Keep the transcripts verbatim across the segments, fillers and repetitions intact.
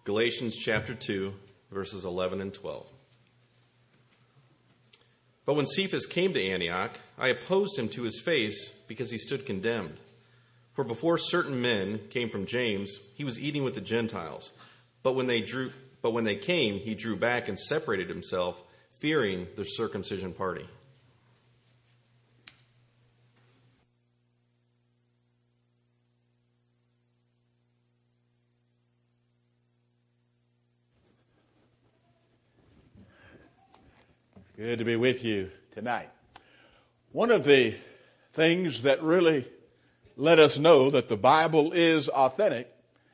Galatians chapter two, verses eleven and twelve. But when Cephas came to Antioch, I opposed him to his face because he stood condemned. For before certain men came from James, he was eating with the Gentiles. But when they drew, but when they came, he drew back and separated himself, fearing the circumcision party. Good to be with you tonight. One of the things that really let us know that the Bible is authentic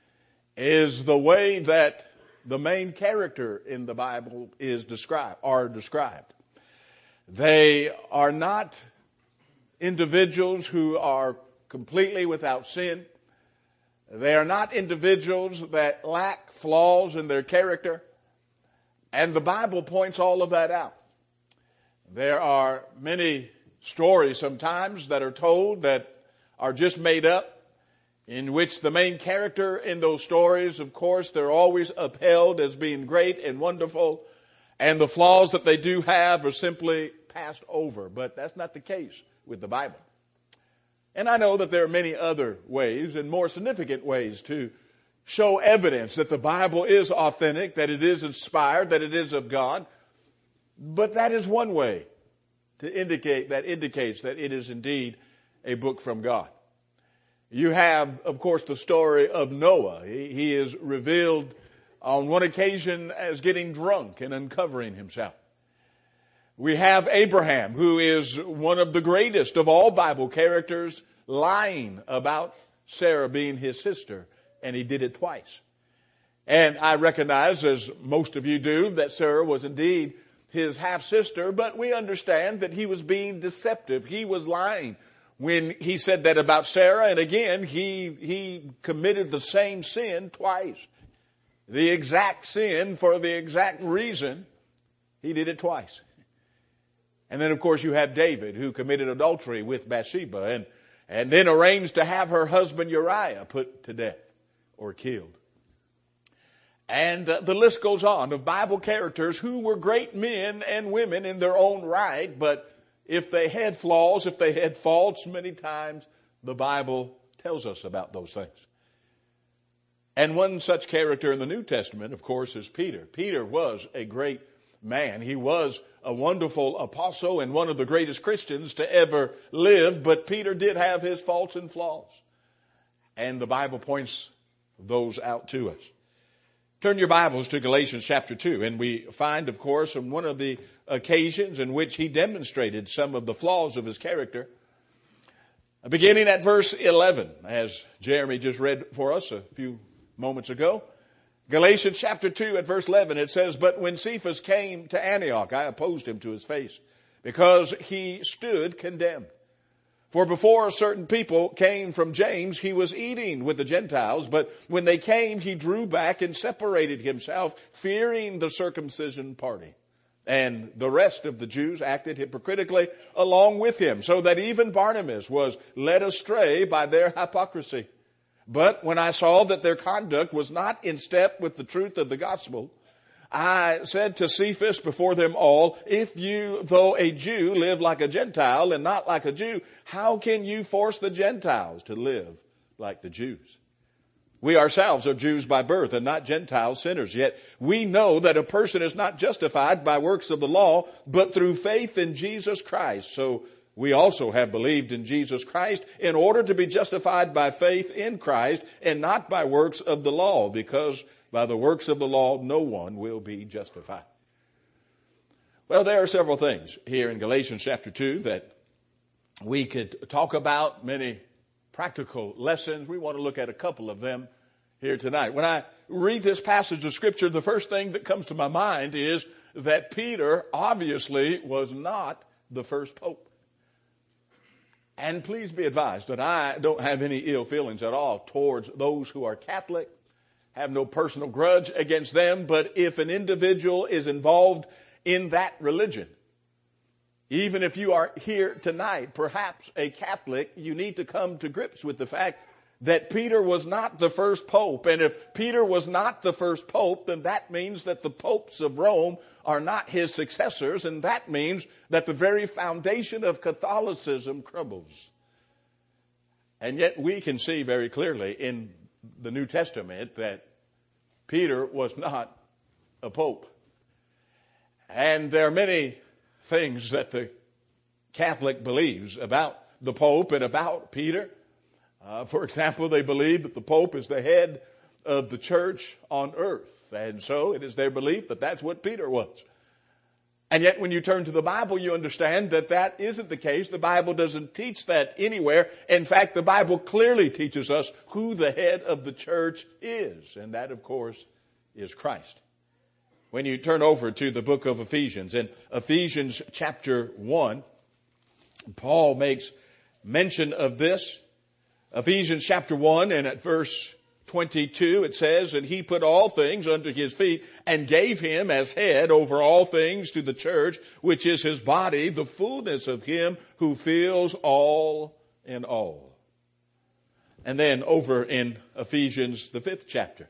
is the way that the main character in the Bible is described, are described. They are not individuals who are completely without sin. They are not individuals that lack flaws in their character. And the Bible points all of that out. There are many stories sometimes that are told that are just made up, in which the main character in those stories, of course, they're always upheld as being great and wonderful, and the flaws that they do have are simply passed over. But that's not the case with the Bible. And I know that there are many other ways and more significant ways to show evidence that the Bible is authentic, that it is inspired, that it is of God. But that is one way to indicate, that indicates that it is indeed a book from God. You have, of course, the story of Noah. He, he is revealed on one occasion as getting drunk and uncovering himself. We have Abraham, who is one of the greatest of all Bible characters, lying about Sarah being his sister, and he did it twice. And I recognize, as most of you do, that Sarah was indeed his half-sister, but we understand that he was being deceptive. He was lying when he said that about Sarah, and again, he, he committed the same sin twice. The exact sin for the exact reason. He did it twice. And then, of course, you have David, who committed adultery with Bathsheba, and, and then arranged to have her husband Uriah put to death or killed. And uh, the list goes on of Bible characters who were great men and women in their own right, but if they had flaws, if they had faults, many times the Bible tells us about those things. And one such character in the New Testament, of course, is Peter. Peter was a great man. He was a wonderful apostle and one of the greatest Christians to ever live, but Peter did have his faults and flaws. And the Bible points those out to us. Turn your Bibles to Galatians chapter two, and we find, of course, on one of the occasions in which he demonstrated some of the flaws of his character. Beginning at verse eleven, as Jeremy just read for us a few moments ago. Galatians chapter two at verse eleven, it says, "But when Cephas came to Antioch, I opposed him to his face, because he stood condemned. For before certain people came from James, he was eating with the Gentiles, but when they came, he drew back and separated himself, fearing the circumcision party. And the rest of the Jews acted hypocritically along with him, so that even Barnabas was led astray by their hypocrisy. But when I saw that their conduct was not in step with the truth of the gospel, I said to Cephas before them all, if you, though a Jew, live like a Gentile and not like a Jew, how can you force the Gentiles to live like the Jews? We ourselves are Jews by birth and not Gentile sinners. Yet we know that a person is not justified by works of the law, but through faith in Jesus Christ. So we also have believed in Jesus Christ in order to be justified by faith in Christ and not by works of the law, because by the works of the law, no one will be justified." Well, there are several things here in Galatians chapter two that we could talk about, many practical lessons. We want to look at a couple of them here tonight. When I read this passage of Scripture, the first thing that comes to my mind is that Peter obviously was not the first pope. And please be advised that I don't have any ill feelings at all towards those who are Catholic. Have no personal grudge against them, but if an individual is involved in that religion, even if you are here tonight, perhaps a Catholic, you need to come to grips with the fact that Peter was not the first pope. And if Peter was not the first pope, then that means that the popes of Rome are not his successors, and that means that the very foundation of Catholicism crumbles. And yet we can see very clearly in the New Testament that Peter was not a pope. And there are many things that the Catholic believes about the Pope and about Peter. Uh, for example, they believe that the Pope is the head of the church on earth. And so it is their belief that that's what Peter was. And yet when you turn to the Bible, you understand that that isn't the case. The Bible doesn't teach that anywhere. In fact, the Bible clearly teaches us who the head of the church is. And that, of course, is Christ. When you turn over to the book of Ephesians, in Ephesians chapter one, Paul makes mention of this. Ephesians chapter one, and at verse twenty-two, it says, "And he put all things under his feet, and gave him as head over all things to the church, which is his body, the fullness of him who fills all in all." And then over in Ephesians, the fifth chapter,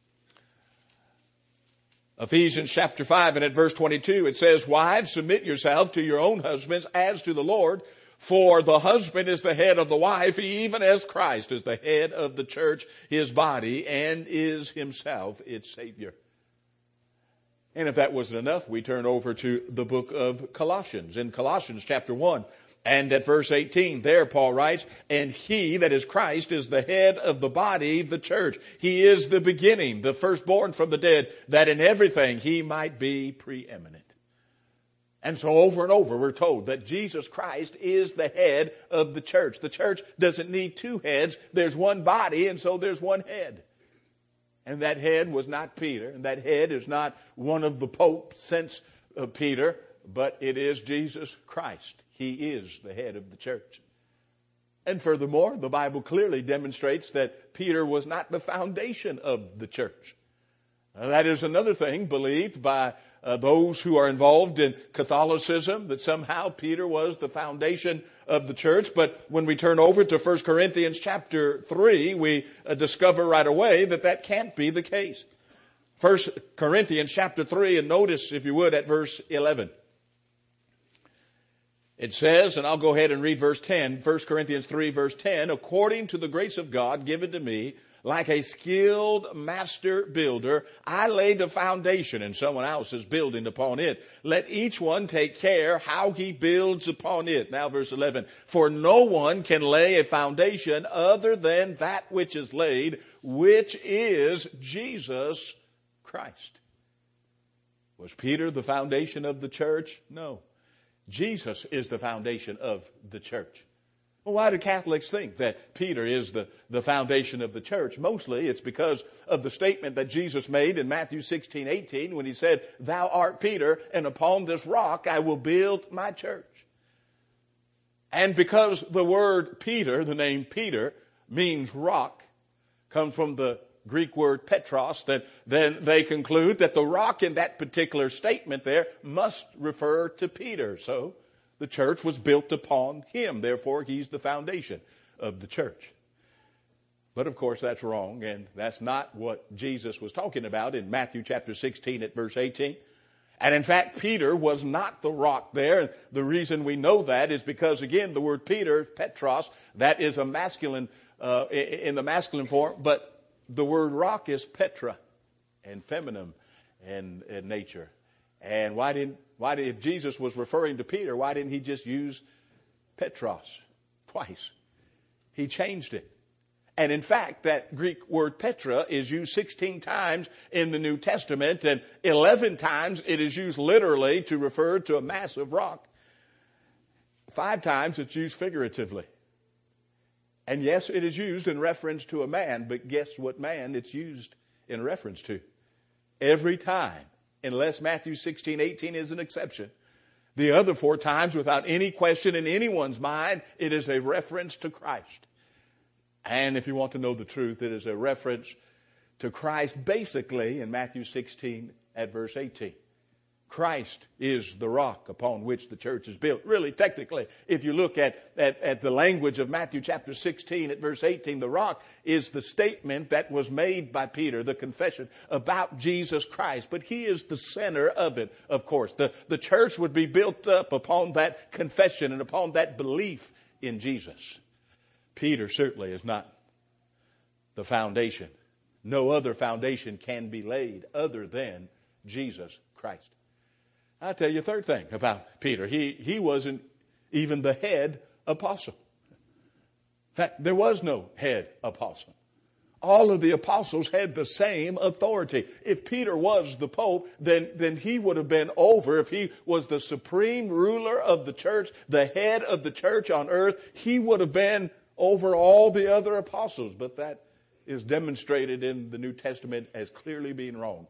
Ephesians chapter five, and at verse twenty-two, it says, "Wives, submit yourselves to your own husbands as to the Lord. For the husband is the head of the wife, even as Christ is the head of the church, his body, and is himself its Savior." And if that wasn't enough, we turn over to the book of Colossians. In Colossians chapter one, and at verse eighteen, there Paul writes, "And he, that is Christ, is the head of the body, the church. He is the beginning, the firstborn from the dead, that in everything he might be preeminent." And so over and over we're told that Jesus Christ is the head of the church. The church doesn't need two heads. There's one body, and so there's one head. And that head was not Peter, and that head is not one of the popes since uh, Peter, but it is Jesus Christ. He is the head of the church. And furthermore, the Bible clearly demonstrates that Peter was not the foundation of the church. Now, that is another thing believed by Uh, those who are involved in Catholicism, that somehow Peter was the foundation of the church. But when we turn over to First Corinthians chapter three, we uh, discover right away that that can't be the case. First Corinthians chapter three, and notice, if you would, at verse eleven. It says, and I'll go ahead and read verse ten, First Corinthians three, verse ten, "According to the grace of God given to me, like a skilled master builder, I laid the foundation, and someone else is building upon it. Let each one take care how he builds upon it." Now verse eleven, "For no one can lay a foundation other than that which is laid, which is Jesus Christ." Was Peter the foundation of the church? No. Jesus is the foundation of the church. Well, why do Catholics think that Peter is the, the foundation of the church? Mostly it's because of the statement that Jesus made in Matthew sixteen eighteen when he said, "Thou art Peter, and upon this rock I will build my church." And because the word Peter, the name Peter, means rock, comes from the Greek word Petros, then, then they conclude that the rock in that particular statement there must refer to Peter. So the church was built upon him. Therefore, he's the foundation of the church. But of course, that's wrong, and that's not what Jesus was talking about in Matthew chapter sixteen at verse eighteen. And in fact, Peter was not the rock there. And the reason we know that is because, again, the word Peter, Petros, that is a masculine, uh, in the masculine form, but the word rock is Petra, and feminine in, in nature. And why didn't, why did, if Jesus was referring to Peter, why didn't he just use Petros twice? He changed it. And in fact, that Greek word Petra is used sixteen times in the New Testament, and eleven times it is used literally to refer to a massive rock. Five times it's used figuratively. And yes, it is used in reference to a man, but guess what man it's used in reference to? Every time. Unless Matthew sixteen eighteen is an exception. The other four times, without any question in anyone's mind, it is a reference to Christ. And if you want to know the truth, it is a reference to Christ basically in Matthew sixteen at verse eighteen. Christ is the rock upon which the church is built. Really, technically, if you look at, at, at the language of Matthew chapter sixteen at verse eighteen, the rock is the statement that was made by Peter, the confession about Jesus Christ. But he is the center of it, of course. The, the church would be built up upon that confession and upon that belief in Jesus. Peter certainly is not the foundation. No other foundation can be laid other than Jesus Christ. I'll tell you a third thing about Peter. He, he wasn't even the head apostle. In fact, there was no head apostle. All of the apostles had the same authority. If Peter was the pope, then, then he would have been over. If he was the supreme ruler of the church, the head of the church on earth, he would have been over all the other apostles. But that is demonstrated in the New Testament as clearly being wrong.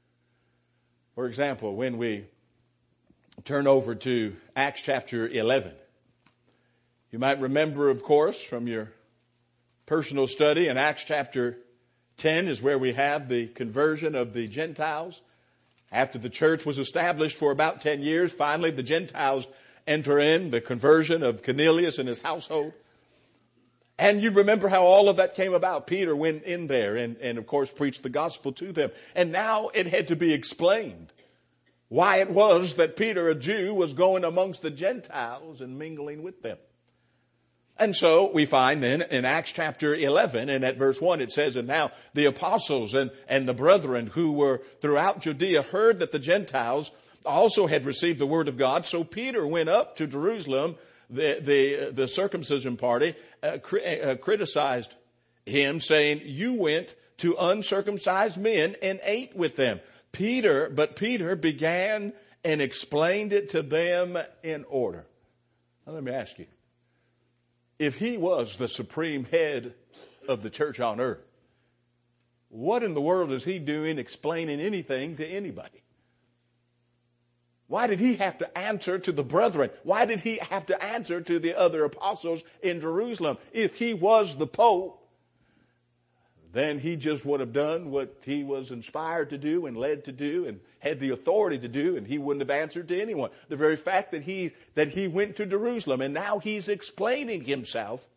For example, when we turn over to Acts chapter eleven. You might remember, of course, from your personal study in Acts chapter ten is where we have the conversion of the Gentiles. After the church was established for about ten years, finally the Gentiles enter in, the conversion of Cornelius and his household. And you remember how all of that came about. Peter went in there and, and of course preached the gospel to them. And now it had to be explained why it was that Peter, a Jew, was going amongst the Gentiles and mingling with them. And so we find then in Acts chapter eleven and at verse one it says, and now the apostles and, and the brethren who were throughout Judea heard that the Gentiles also had received the word of God. So Peter went up to Jerusalem. The, the, the circumcision party uh, cri- uh, criticized him, saying, you went to uncircumcised men and ate with them. Peter, but Peter began and explained it to them in order. Now let me ask you, if he was the supreme head of the church on earth, what in the world is he doing explaining anything to anybody? Why did he have to answer to the brethren? Why did he have to answer to the other apostles in Jerusalem? If he was the Pope, then he just would have done what he was inspired to do and led to do and had the authority to do, and he wouldn't have answered to anyone. The very fact that he that he went to Jerusalem and now he's explaining himself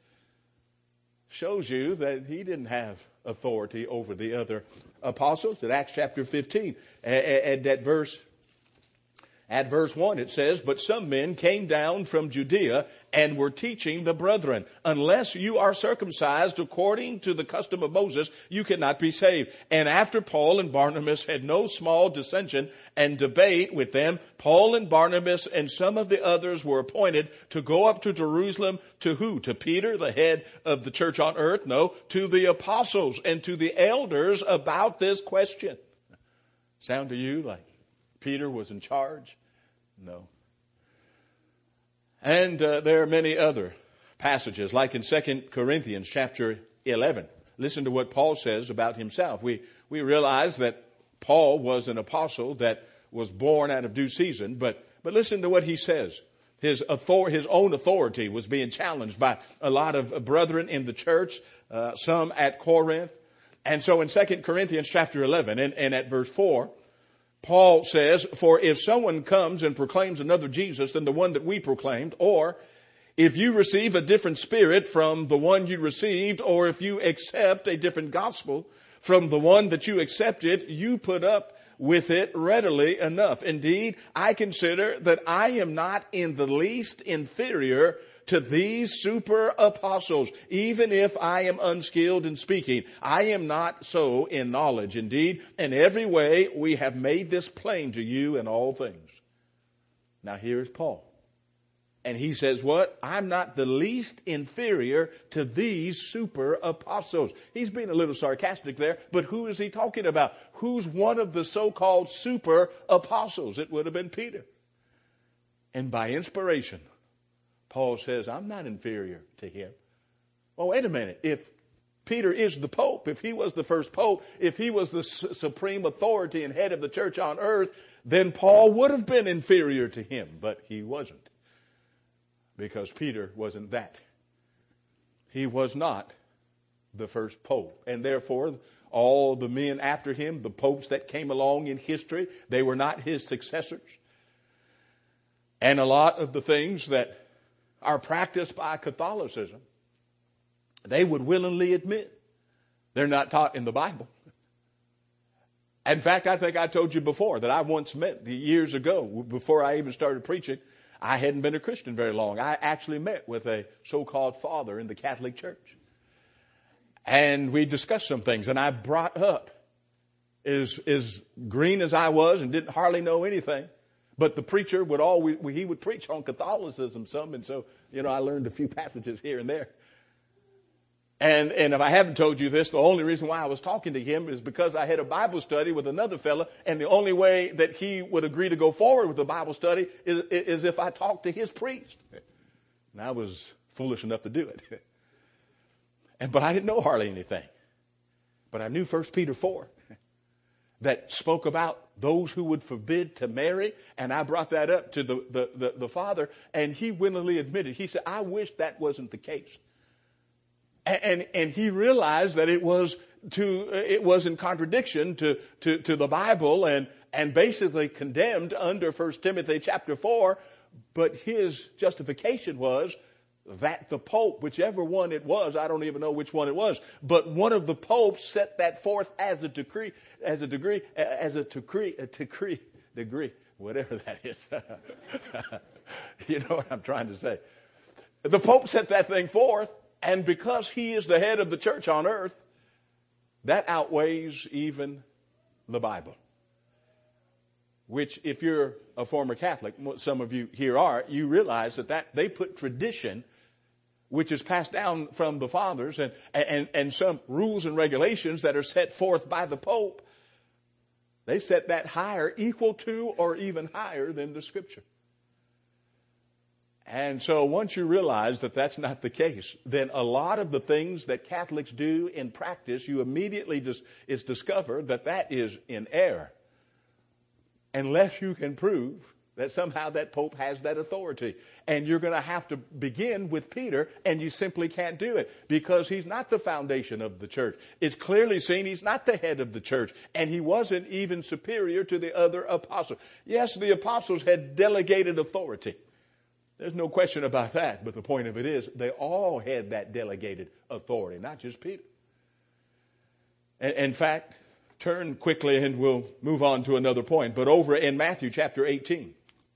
shows you that he didn't have authority over the other apostles. In Acts chapter fifteen, at that verse, at verse one, it says, but some men came down from Judea and were teaching the brethren, unless you are circumcised according to the custom of Moses, you cannot be saved. And after Paul and Barnabas had no small dissension and debate with them, Paul and Barnabas and some of the others were appointed to go up to Jerusalem to who? To Peter, the head of the church on earth? No, to the apostles and to the elders about this question. Sound to you like Peter was in charge? No. And uh, there are many other passages, like in Second Corinthians chapter eleven. Listen to what Paul says about himself. We we realize that Paul was an apostle that was born out of due season, but but listen to what he says. His author, his own authority was being challenged by a lot of brethren in the church, uh, some at Corinth. And so in Second Corinthians chapter eleven and, and at verse four, Paul says, for if someone comes and proclaims another Jesus than the one that we proclaimed, or if you receive a different spirit from the one you received, or if you accept a different gospel from the one that you accepted, you put up with it readily enough. Indeed, I consider that I am not in the least inferior to these super apostles, even if I am unskilled in speaking. I am not so in knowledge. Indeed, in every way we have made this plain to you in all things. Now here's Paul. And he says what? I'm not the least inferior to these super apostles. He's being a little sarcastic there, but who is he talking about? Who's one of the so-called super apostles? It would have been Peter. And by inspiration, Paul says, I'm not inferior to him. Well, wait a minute. If Peter is the Pope, if he was the first Pope, if he was the su- supreme authority and head of the church on earth, then Paul would have been inferior to him, but he wasn't. Because Peter wasn't that. He was not the first pope. And therefore, all the men after him, the popes that came along in history, they were not his successors. And a lot of the things that are practiced by Catholicism, they would willingly admit they're not taught in the Bible. In fact, I think I told you before that I once met years ago, before I even started preaching, I hadn't been a Christian very long. I actually met with a so-called father in the Catholic Church. And we discussed some things, and I brought up, as, as green as I was and didn't hardly know anything, but the preacher would always, he would preach on Catholicism some, and so, you know, I learned a few passages here and there. And, and if I haven't told you this, the only reason why I was talking to him is because I had a Bible study with another fella, and the only way that he would agree to go forward with the Bible study is, is if I talked to his priest. And I was foolish enough to do it. And, but I didn't know hardly anything. But I knew First Peter four that spoke about those who would forbid to marry, and I brought that up to the, the, the, the father, and he willingly admitted. He said, I wish that wasn't the case. And, and he realized that it was to, it was in contradiction to, to, to the Bible and, and basically condemned under First Timothy chapter four. But his justification was that the Pope, whichever one it was, I don't even know which one it was, but one of the popes set that forth as a decree, as a degree, as a decree, a decree, degree, whatever that is. You know what I'm trying to say. The Pope set that thing forth. And because he is the head of the church on earth, that outweighs even the Bible. Which, if you're a former Catholic, some of you here are, you realize that, that they put tradition, which is passed down from the fathers, and, and, and some rules and regulations that are set forth by the Pope, they set that higher, equal to, or even higher than the Scripture. And so once you realize that that's not the case, then a lot of the things that Catholics do in practice, you immediately dis- is discovered that that is in error. Unless you can prove that somehow that Pope has that authority. And you're going to have to begin with Peter, and you simply can't do it because he's not the foundation of the church. It's clearly seen he's not the head of the church, and he wasn't even superior to the other apostles. Yes, the apostles had delegated authority. There's no question about that, but the point of it is they all had that delegated authority, not just Peter. In fact, turn quickly and we'll move on to another point, but over in Matthew chapter eighteen.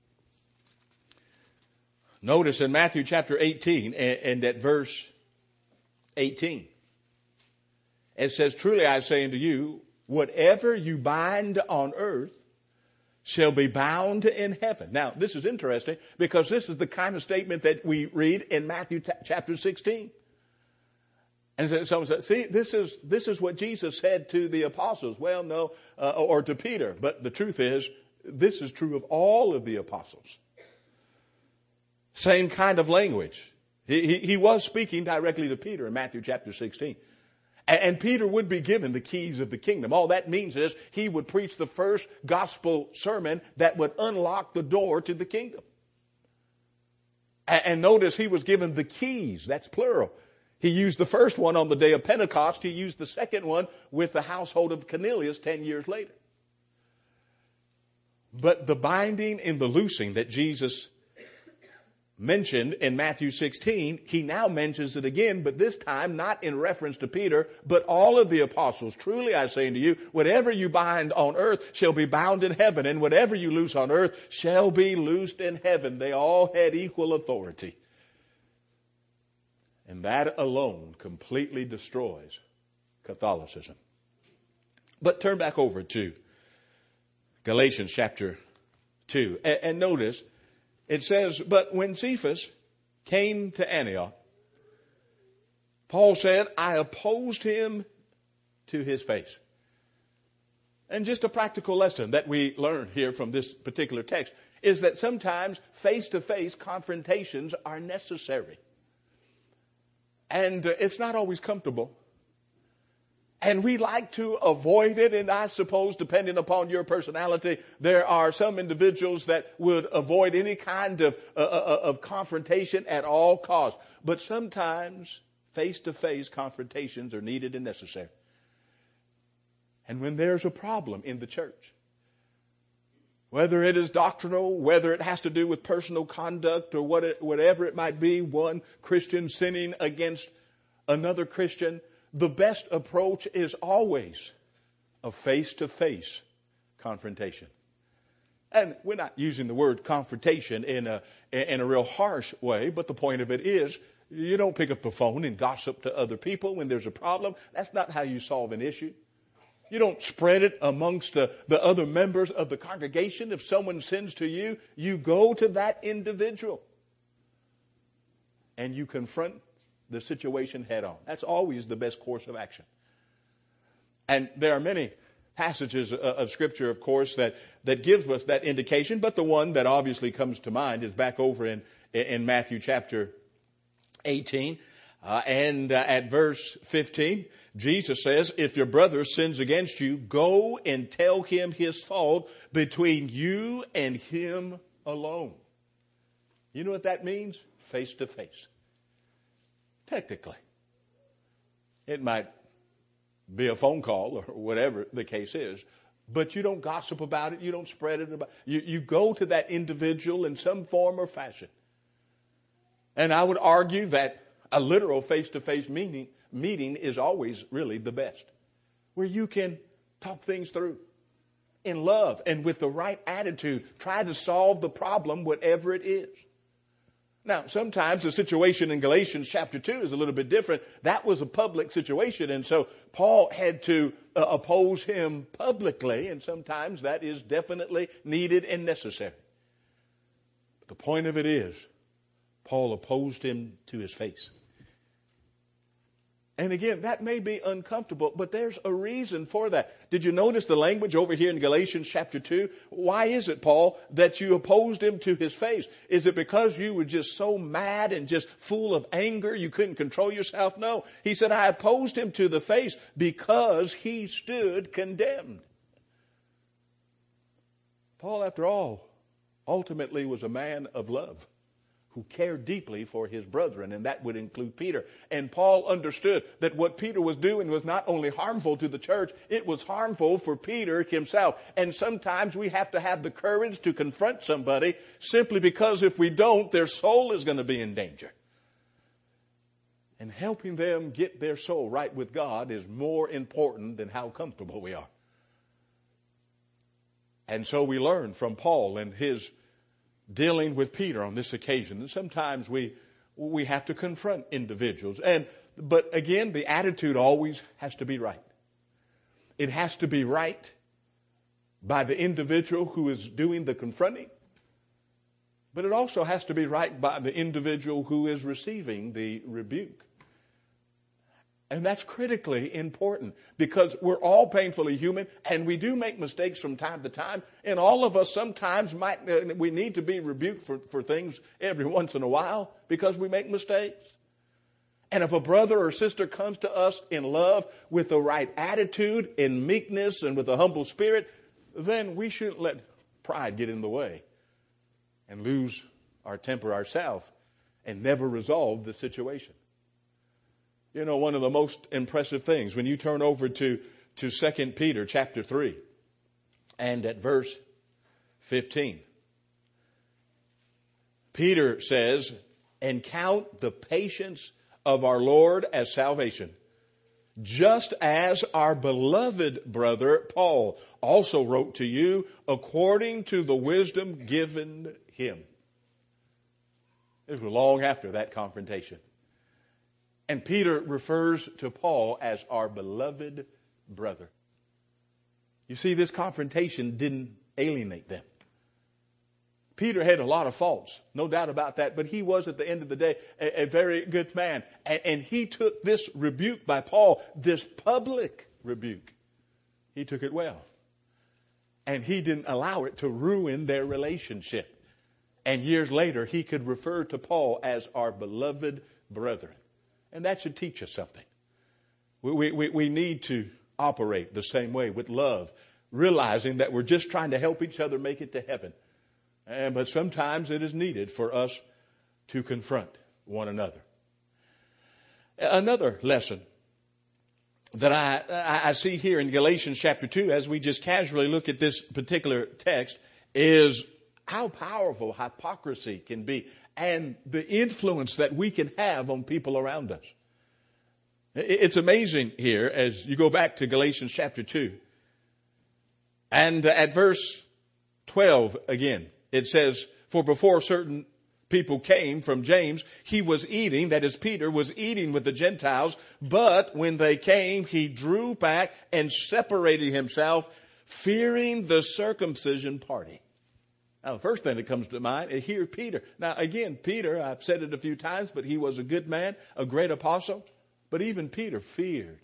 Notice in Matthew chapter eighteen and at verse eighteen, it says, truly I say unto you, whatever you bind on earth shall be bound in heaven. Now, this is interesting because this is the kind of statement that we read in Matthew t- chapter sixteen. And so someone said, see, this is, this is what Jesus said to the apostles. Well, no, uh, or to Peter. But the truth is, this is true of all of the apostles. Same kind of language. He, he, he was speaking directly to Peter in Matthew chapter sixteen. And Peter would be given the keys of the kingdom. All that means is he would preach the first gospel sermon that would unlock the door to the kingdom. And notice he was given the keys. That's plural. He used the first one on the day of Pentecost. He used the second one with the household of Cornelius ten years later. But the binding and the loosing that Jesus mentioned in Matthew sixteen, he now mentions it again, but this time not in reference to Peter, but all of the apostles. Truly I say unto you, whatever you bind on earth shall be bound in heaven, and whatever you loose on earth shall be loosed in heaven. They all had equal authority. And that alone completely destroys Catholicism. But turn back over to Galatians chapter two, and, and notice it says, but when Cephas came to Antioch, Paul said, I opposed him to his face. And just a practical lesson that we learn here from this particular text is that sometimes face-to-face confrontations are necessary. And it's not always comfortable. And we like to avoid it, and I suppose, depending upon your personality, there are some individuals that would avoid any kind of, uh, of confrontation at all costs. But sometimes Face-to-face confrontations are needed and necessary. And when there's a problem in the church, whether it is doctrinal, whether it has to do with personal conduct, or what it, whatever it might be, one Christian sinning against another Christian, the best approach is always a face-to-face confrontation. And we're not using the word confrontation in a, in a real harsh way, but the point of it is, you don't pick up the phone and gossip to other people when there's a problem. That's not how you solve an issue. You don't spread it amongst the, the other members of the congregation. If someone sins to you, you go to that individual and you confront the situation head on. That's always the best course of action. And there are many passages of Scripture, of course, that, that gives us that indication, but the one that obviously comes to mind is back over in, in Matthew chapter eighteen, uh, and uh, at verse fifteen, Jesus says, if your brother sins against you, go and tell him his fault between you and him alone. You know what that means? Face to face. Technically. It might be a phone call or whatever the case is, but you don't gossip about it. You don't spread it about. You, you go to that individual in some form or fashion. And I would argue that a literal face-to-face meeting, meeting is always really the best, where you can talk things through in love and with the right attitude. Try to solve the problem, whatever it is. Now, sometimes the situation in Galatians chapter two is a little bit different. That was a public situation, and so Paul had to uh, oppose him publicly, and sometimes that is definitely needed and necessary. But the point of it is, Paul opposed him to his face. And again, that may be uncomfortable, but there's a reason for that. Did you notice the language over here in Galatians chapter two? Why is it, Paul, that you opposed him to his face? Is it because you were just so mad and just full of anger you couldn't control yourself? No. He said, I opposed him to the face because he stood condemned. Paul, after all, ultimately was a man of love, who cared deeply for his brethren, and that would include Peter. And Paul understood that what Peter was doing was not only harmful to the church, it was harmful for Peter himself. And sometimes we have to have the courage to confront somebody simply because if we don't, their soul is going to be in danger. And helping them get their soul right with God is more important than how comfortable we are. And so we learn from Paul and his dealing with Peter on this occasion. And sometimes we we have to confront individuals. And but again, the attitude always has to be right. It has to be right by the individual who is doing the confronting. But it also has to be right by the individual who is receiving the rebuke. And that's critically important because we're all painfully human and we do make mistakes from time to time. And all of us sometimes might, uh, we need to be rebuked for, for things every once in a while because we make mistakes. And if a brother or sister comes to us in love with the right attitude, in meekness and with a humble spirit, then we shouldn't let pride get in the way and lose our temper ourselves and never resolve the situation. You know, one of the most impressive things, when you turn over to, to Second Peter chapter three and at verse fifteen, Peter says, and count the patience of our Lord as salvation, just as our beloved brother Paul also wrote to you according to the wisdom given him. This was long after that confrontation. And Peter refers to Paul as our beloved brother. You see, this confrontation didn't alienate them. Peter had a lot of faults, no doubt about that, but he was at the end of the day a, a very good man. And, and he took this rebuke by Paul, this public rebuke, he took it well. And he didn't allow it to ruin their relationship. And years later, he could refer to Paul as our beloved brethren. And that should teach us something. We, we, we need to operate the same way with love, realizing that we're just trying to help each other make it to heaven. And, but sometimes it is needed for us to confront one another. Another lesson that I, I see here in Galatians chapter two, as we just casually look at this particular text, is how powerful hypocrisy can be and the influence that we can have on people around us. It's amazing here as you go back to Galatians chapter two. And at verse twelve again, it says, for before certain people came from James, he was eating, that is Peter, was eating with the Gentiles, but when they came, he drew back and separated himself, fearing the circumcision party. Now, the first thing that comes to mind is here Peter. Now, again, Peter, I've said it a few times, but he was a good man, a great apostle. But even Peter feared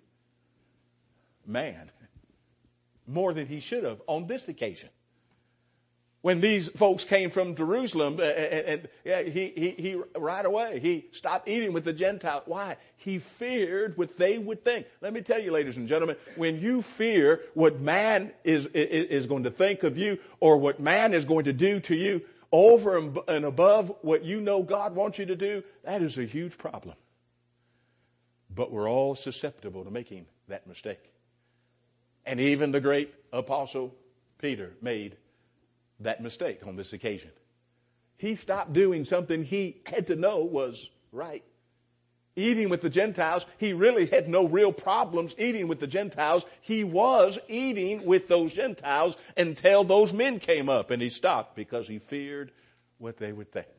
man more than he should have on this occasion. When these folks came from Jerusalem, uh, and, and he, he, he right away, he stopped eating with the Gentiles. Why? He feared what they would think. Let me tell you, ladies and gentlemen, when you fear what man is, is, is going to think of you or what man is going to do to you over and above what you know God wants you to do, that is a huge problem. But we're all susceptible to making that mistake. And even the great apostle Peter made that mistake on this occasion. He stopped doing something he had to know was right. Eating with the Gentiles, he really had no real problems eating with the Gentiles. He was eating with those Gentiles until those men came up, and he stopped because he feared what they would think.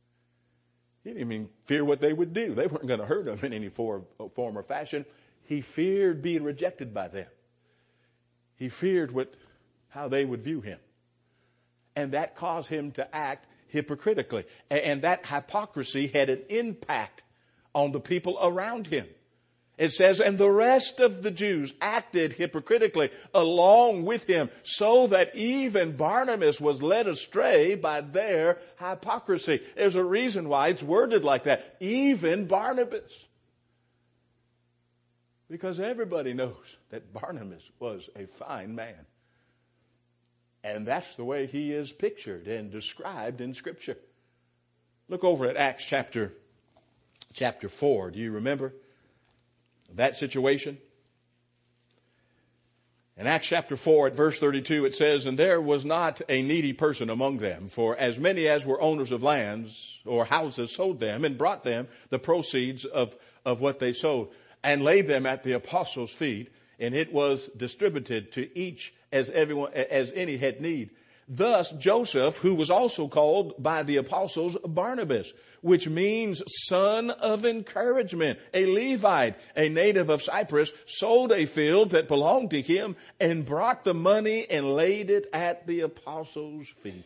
He didn't even fear what they would do. They weren't going to hurt him in any form, form or fashion. He feared being rejected by them. He feared what, how they would view him. And that caused him to act hypocritically. And that hypocrisy had an impact on the people around him. It says, and the rest of the Jews acted hypocritically along with him, so that even Barnabas was led astray by their hypocrisy. There's a reason why it's worded like that. Even Barnabas. Because everybody knows that Barnabas was a fine man. And that's the way he is pictured and described in Scripture. Look over at Acts chapter, chapter four. Do you remember that situation? In Acts chapter four at verse thirty-two it says, and there was not a needy person among them, for as many as were owners of lands or houses sold them and brought them the proceeds of, of what they sold and laid them at the apostles' feet, and it was distributed to each as everyone, as any had need. Thus Joseph, who was also called by the apostles Barnabas, which means son of encouragement, a Levite, a native of Cyprus, sold a field that belonged to him and brought the money and laid it at the apostles' feet.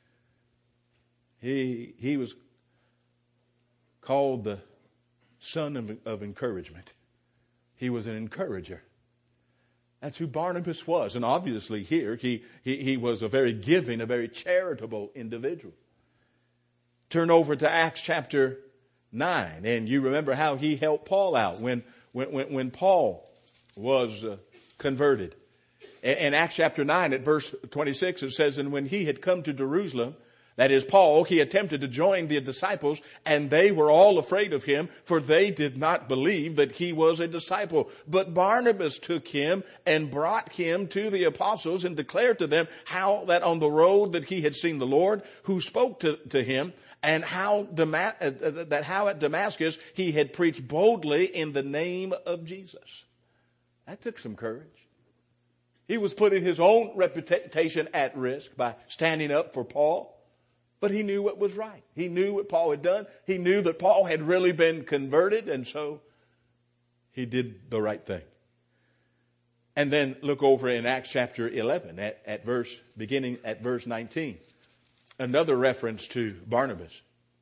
He, he was called the son of, of encouragement. He was an encourager. That's who Barnabas was. And obviously here, he, he, he was a very giving, a very charitable individual. Turn over to Acts chapter nine. And you remember how he helped Paul out when, when, when, when Paul was uh, converted. In Acts chapter nine at verse twenty-six, it says, and when he had come to Jerusalem, that is Paul, he attempted to join the disciples, and they were all afraid of him, for they did not believe that he was a disciple. But Barnabas took him and brought him to the apostles and declared to them how that on the road that he had seen the Lord, who spoke to, to him, and how Dama- uh, that how at Damascus he had preached boldly in the name of Jesus. That took some courage. He was putting his own reputation at risk by standing up for Paul. But he knew what was right. He knew what Paul had done. He knew that Paul had really been converted, and so he did the right thing. And then look over in Acts chapter eleven at, at verse, beginning at verse nineteen. Another reference to Barnabas.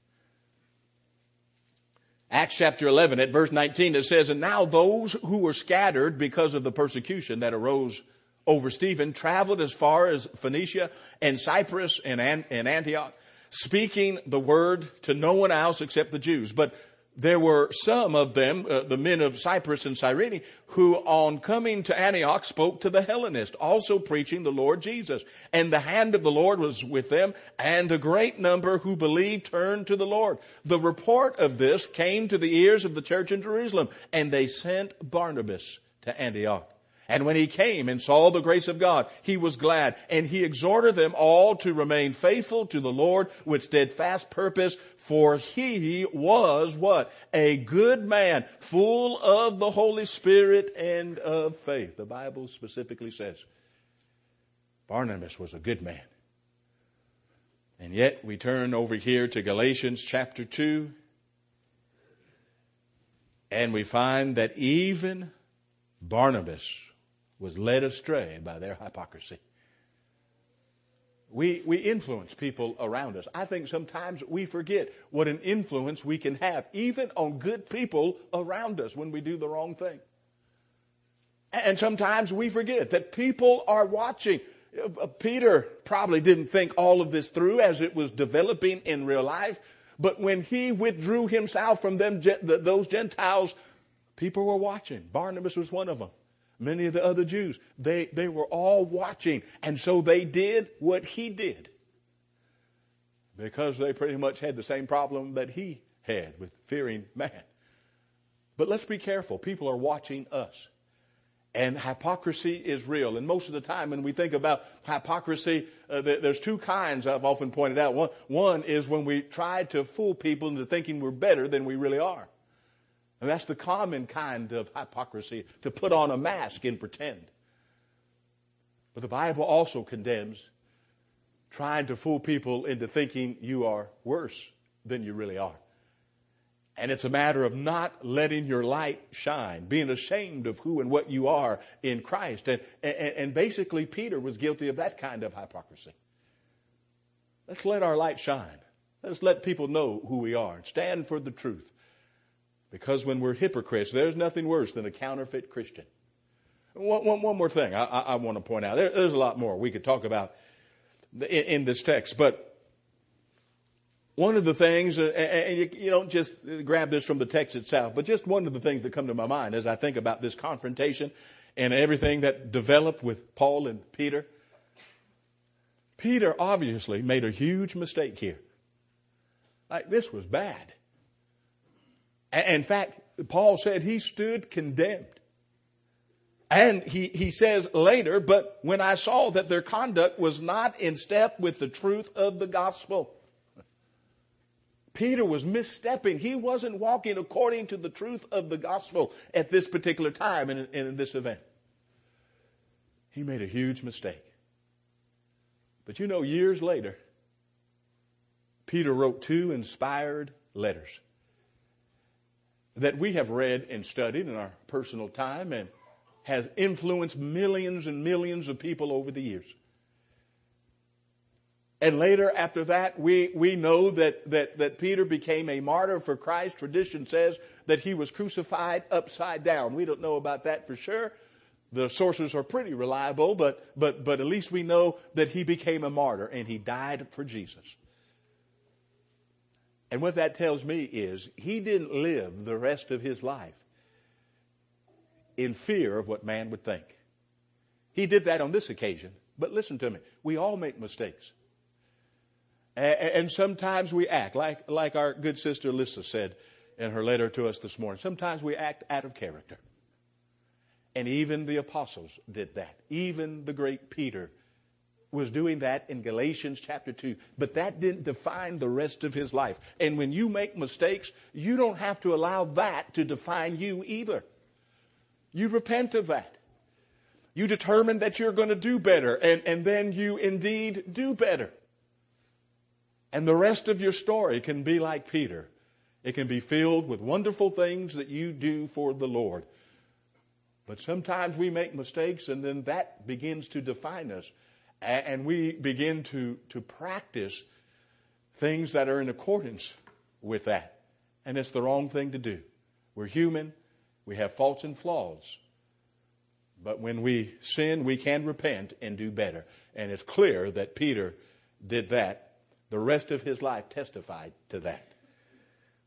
Acts chapter eleven at verse nineteen, it says, and now those who were scattered because of the persecution that arose over Stephen traveled as far as Phoenicia and Cyprus and, and Antioch, speaking the word to no one else except the Jews. But there were some of them, uh, the men of Cyprus and Cyrene, who on coming to Antioch spoke to the Hellenists, also preaching the Lord Jesus. And the hand of the Lord was with them, and a great number who believed turned to the Lord. The report of this came to the ears of the church in Jerusalem, and they sent Barnabas to Antioch. And when he came and saw the grace of God, he was glad, and he exhorted them all to remain faithful to the Lord with steadfast purpose, for he was what? A good man, full of the Holy Spirit and of faith. The Bible specifically says Barnabas was a good man. And yet we turn over here to Galatians chapter two, and we find that even Barnabas was led astray by their hypocrisy. We, we influence people around us. I think sometimes we forget what an influence we can have, even on good people around us, when we do the wrong thing. And sometimes we forget that people are watching. Peter probably didn't think all of this through as it was developing in real life, but when he withdrew himself from them, those Gentiles, people were watching. Barnabas was one of them. Many of the other Jews, they, they were all watching. And so they did what he did. Because they pretty much had the same problem that he had with fearing man. But let's be careful. People are watching us. And hypocrisy is real. And most of the time when we think about hypocrisy, uh, there's two kinds I've often pointed out. One, one is when we try to fool people into thinking we're better than we really are. And that's the common kind of hypocrisy, to put on a mask and pretend. But the Bible also condemns trying to fool people into thinking you are worse than you really are. And it's a matter of not letting your light shine, being ashamed of who and what you are in Christ. And, and, and basically Peter was guilty of that kind of hypocrisy. Let's let our light shine. Let's let people know who we are and stand for the truth. Because when we're hypocrites, there's nothing worse than a counterfeit Christian. One, one, one more thing I, I, I want to point out. There, there's a lot more we could talk about in, in this text. But one of the things, and you, you don't just grab this from the text itself, but just one of the things that come to my mind as I think about this confrontation and everything that developed with Paul and Peter. Peter obviously made a huge mistake here. Like, this was bad. In fact, Paul said he stood condemned. And he, he says later, but when I saw that their conduct was not in step with the truth of the gospel. Peter was misstepping. He wasn't walking according to the truth of the gospel at this particular time in, in this event. He made a huge mistake. But you know, years later, Peter wrote two inspired letters that we have read and studied in our personal time and has influenced millions and millions of people over the years. And later after that, we, we know that, that, that Peter became a martyr for Christ. Tradition says that he was crucified upside down. We don't know about that for sure. The sources are pretty reliable, but, but, but at least we know that he became a martyr and he died for Jesus. And what that tells me is he didn't live the rest of his life in fear of what man would think. He did that on this occasion. But listen to me. We all make mistakes. And sometimes we act like, like our good sister Lisa said in her letter to us this morning. Sometimes we act out of character. And even the apostles did that. Even the great Peter was doing that in Galatians chapter two. But that didn't define the rest of his life. And when you make mistakes, you don't have to allow that to define you either. You repent of that. You determine that you're going to do better. And, and then you indeed do better. And the rest of your story can be like Peter. It can be filled with wonderful things that you do for the Lord. But sometimes we make mistakes and then that begins to define us. And we begin to, to practice things that are in accordance with that. And it's the wrong thing to do. We're human. We have faults and flaws. But when we sin, we can repent and do better. And it's clear that Peter did that. The rest of his life testified to that.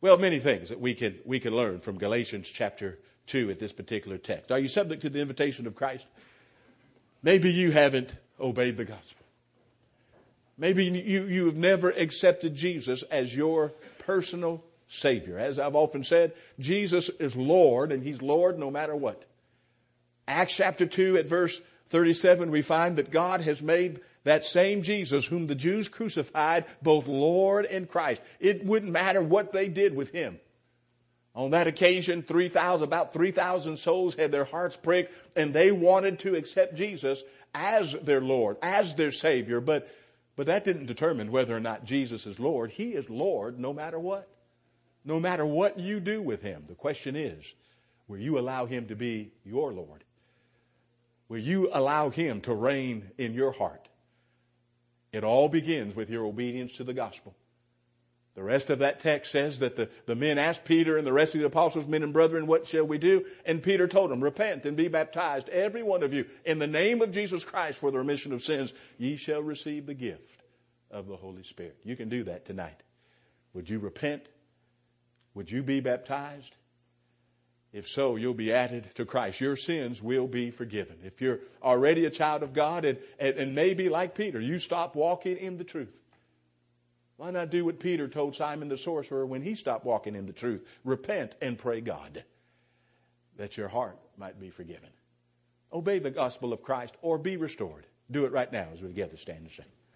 Well, many things that we can, we can learn from Galatians chapter two at this particular text. Are you subject to the invitation of Christ? Maybe you haven't obeyed the gospel. Maybe you, you have never accepted Jesus as your personal Savior. As I've often said, Jesus is Lord, and He's Lord no matter what. Acts chapter two at verse thirty-seven, we find that God has made that same Jesus whom the Jews crucified both Lord and Christ. It wouldn't matter what they did with Him. On that occasion, three thousand, about three thousand souls had their hearts pricked, and they wanted to accept Jesus as their Lord, as their Savior. But, but that didn't determine whether or not Jesus is Lord. He is Lord no matter what. No matter what you do with Him. The question is, will you allow Him to be your Lord? Will you allow Him to reign in your heart? It all begins with your obedience to the gospel. The rest of that text says that the, the men asked Peter and the rest of the apostles, men and brethren, what shall we do? And Peter told them, repent and be baptized, every one of you, in the name of Jesus Christ for the remission of sins. Ye shall receive the gift of the Holy Spirit. You can do that tonight. Would you repent? Would you be baptized? If so, you'll be added to Christ. Your sins will be forgiven. If you're already a child of God and, and, and maybe like Peter, you stop walking in the truth. Why not do what Peter told Simon the sorcerer when he stopped walking in the truth? Repent and pray God that your heart might be forgiven. Obey the gospel of Christ or be restored. Do it right now as we together stand and sing.